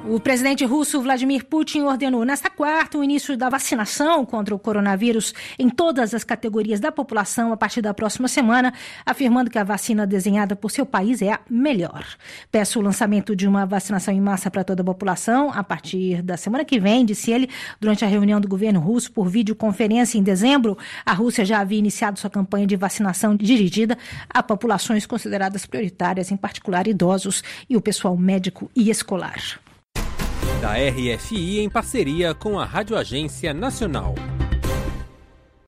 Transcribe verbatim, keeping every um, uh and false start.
O presidente russo Vladimir Putin ordenou nesta quarta o início da vacinação contra o coronavírus em todas as categorias da população a partir da próxima semana, afirmando que a vacina desenhada por seu país é a melhor. Peço o lançamento de uma vacinação em massa para toda a população a partir da semana que vem, disse ele, durante a reunião do governo russo por videoconferência em dezembro. A Rússia já havia iniciado sua campanha de vacinação dirigida a populações consideradas prioritárias, em particular idosos e o pessoal médico e escolar. Da R F I em parceria com a Rádio Agência Nacional.